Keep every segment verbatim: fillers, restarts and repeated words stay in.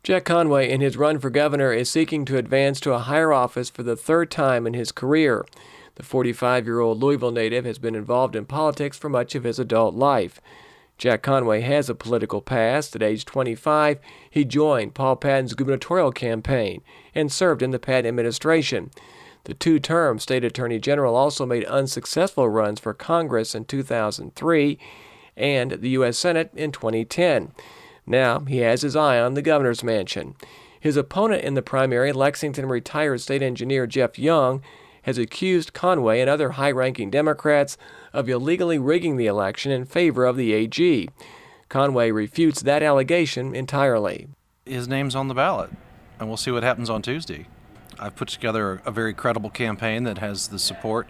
Jack Conway, in his run for governor, is seeking to advance to a higher office for the third time in his career. The forty-five-year-old Louisville native has been involved in politics for much of his adult life. Jack Conway has a political past. At age twenty-five, he joined Paul Patton's gubernatorial campaign and served in the Patton administration. The two-term state attorney general also made unsuccessful runs for Congress in two thousand three and the U S Senate in twenty ten. Now he has his eye on the governor's mansion. His opponent in the primary, Lexington retired state engineer Jeff Young, has accused Conway and other high-ranking Democrats of illegally rigging the election in favor of the A G. Conway refutes that allegation entirely. His name's on the ballot, and we'll see what happens on Tuesday. I've put together a very credible campaign that has the support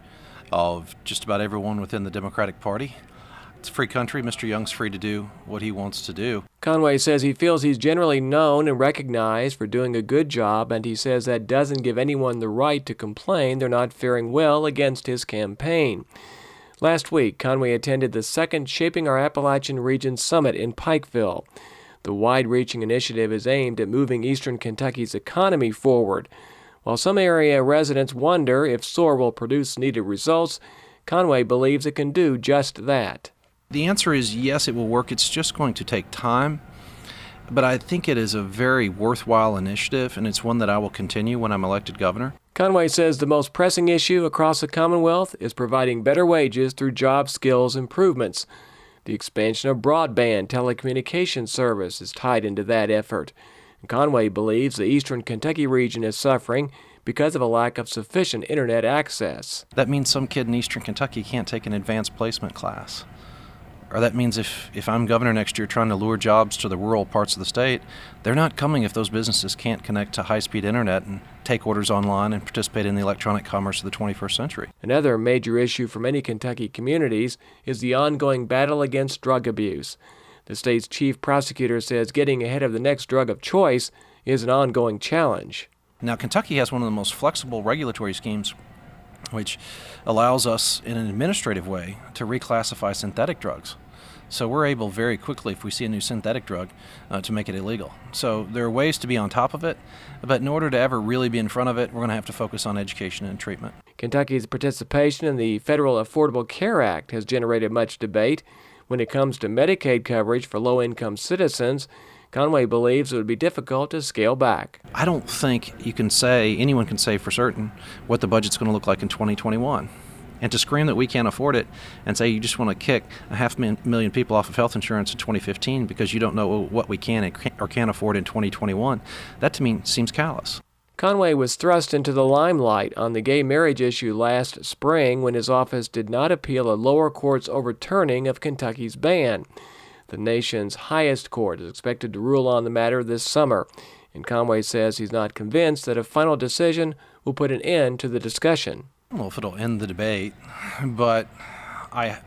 of just about everyone within the Democratic Party. It's a free country. Mister Young's free to do what he wants to do. Conway says he feels he's generally known and recognized for doing a good job, and he says that doesn't give anyone the right to complain they're not faring well against his campaign. Last week, Conway attended the second Shaping Our Appalachian Region Summit in Pikeville. The wide-reaching initiative is aimed at moving eastern Kentucky's economy forward. While some area residents wonder if S O A R will produce needed results, Conway believes it can do just that. The answer is yes, it will work. It's just going to take time. But I think it is a very worthwhile initiative, and it's one that I will continue when I'm elected governor. Conway says the most pressing issue across the Commonwealth is providing better wages through job skills improvements. The expansion of broadband telecommunications service is tied into that effort. Conway believes the eastern Kentucky region is suffering because of a lack of sufficient internet access. That means some kid in eastern Kentucky can't take an advanced placement class. Or that means if, if I'm governor next year trying to lure jobs to the rural parts of the state, they're not coming if those businesses can't connect to high-speed internet and take orders online and participate in the electronic commerce of the twenty-first century. Another major issue for many Kentucky communities is the ongoing battle against drug abuse. The state's chief prosecutor says getting ahead of the next drug of choice is an ongoing challenge. Now, Kentucky has one of the most flexible regulatory schemes, which allows us in an administrative way to reclassify synthetic drugs. So we're able very quickly, if we see a new synthetic drug, uh, to make it illegal. So there are ways to be on top of it, but in order to ever really be in front of it, we're going to have to focus on education and treatment. Kentucky's participation in the Federal Affordable Care Act has generated much debate. When it comes to Medicaid coverage for low-income citizens, Conway believes it would be difficult to scale back. I don't think you can say, anyone can say for certain, what the budget's going to look like in twenty twenty-one. And to scream that we can't afford it and say you just want to kick a half million people off of health insurance in twenty fifteen because you don't know what we can or can't afford in twenty twenty-one, that to me seems callous. Conway was thrust into the limelight on the gay marriage issue last spring when his office did not appeal a lower court's overturning of Kentucky's ban. The nation's highest court is expected to rule on the matter this summer, and Conway says he's not convinced that a final decision will put an end to the discussion. Well, if it'll end the debate, but I,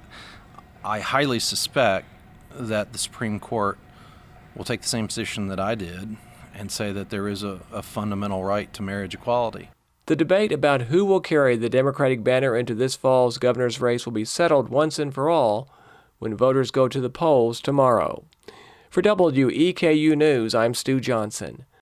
I highly suspect that the Supreme Court will take the same position that I did and say that there is a, a fundamental right to marriage equality. The debate about who will carry the Democratic banner into this fall's governor's race will be settled once and for all when voters go to the polls tomorrow. For W E K U News, I'm Stu Johnson.